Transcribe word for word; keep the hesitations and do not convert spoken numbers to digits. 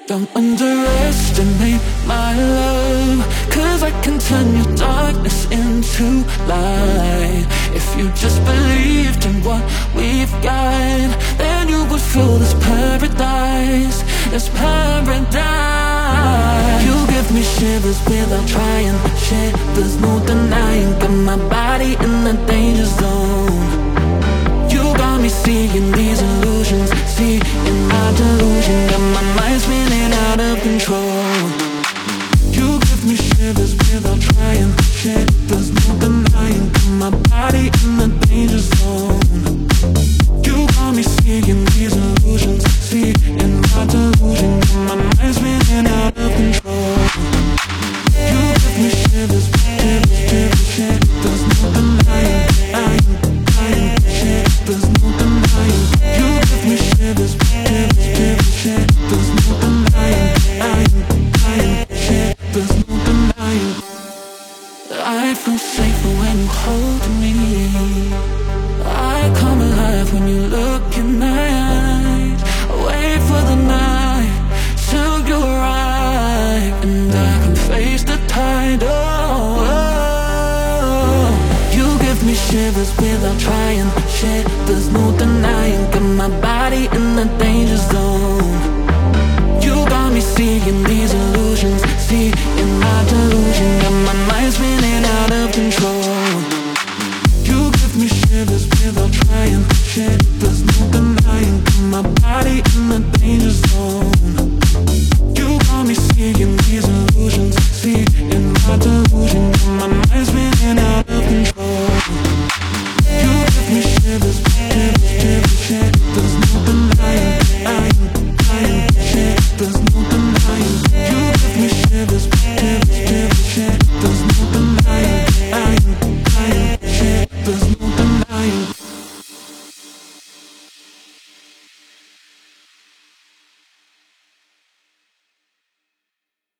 Don't underestimate my love, 'cause I can turn your darkness into light. If you just believed in what we've got, then you would feel this paradise, this paradise. You give me shivers without trying, shit, there's no denying. Got my body in the danger zone. You got me seeing these illusions, seeing my delusion. Got my mind spinning out of control. You give me shivers without trying, shit, there's no denying. Got my body in the danger zone. You got me seeing these illusions, seeing my delusion. Got my mind spinning out of control. You give me shivers, shivers, shivers, shit, there's no denying, denying, denying, shit, there's no denying. You give me shivers, shivers, shivers, shit, there's no denying, denying, denying, shit, there's no denying. I feel safer when you hold me. I come alive when you look in my eyes. I wait for the night till you arrive, and I can face the tide. Oh, oh. You give me shivers without trying, shit, there's no denying. Got my body in the danger zone.